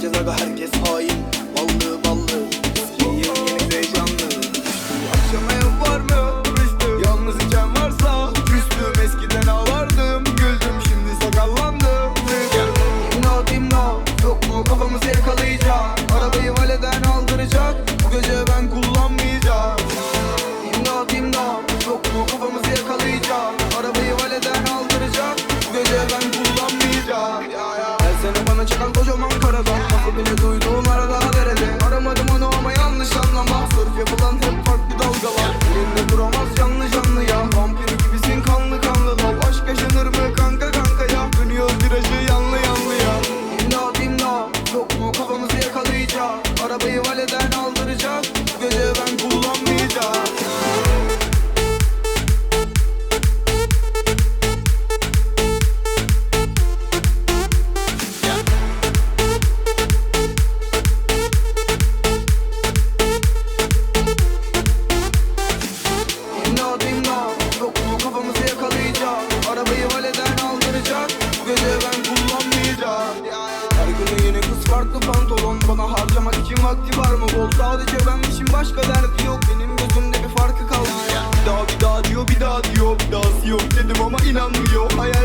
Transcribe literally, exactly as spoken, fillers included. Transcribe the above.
herkes aga herkes hain. Ballı ballı eski yeni yeni heyecanlı. Akşama ev var mı? Rüştü. Yalnız iken varsa küstüm. Eskiden ağlardım güldüm şimdi sakallandım. İmdat imdat yok mu kafamızı yakalayacak? Arabayı valeden aldıracak. Bu gece ben kullanmayacağım. İmdat imdat yok mu kafamızı yakalayacak? Arabayı valeden aldıracak. Bu gece ben kullanmayacağım. Her sene bana çakan kocaman karadan. Lafı bile duyduğum arada derede. Aramadım onu ama yanlış anlama. Sörf yapılan hep farklı dalgalar. Elinde duramaz canlı canlı ya. Vampir gibisin kanlı kanlı lav. Aşk yaşanır mı kanka kanka ya. Dönüyor virajı yanlı yanlı ya. İmdat imdat yok mu kafamızı yakalayacak? Arabayı valeden aldıracak. Bu gece ben kullanmayacağım. İmdat imdat yok mu kafamızı yakalayacak? Arabayı valeden aldıracak. Bu gece ben kullanmayacağım. Her gün yeni kız farklı pantolon. Bana harcamak için vakti var mı bol? Sadece ben için başka derdi yok. Benim gözümde bir farkı kalmıyor. Bir daha bir daha diyor bir daha diyor. Bir daha yok dedim ama inanmıyor. Hayal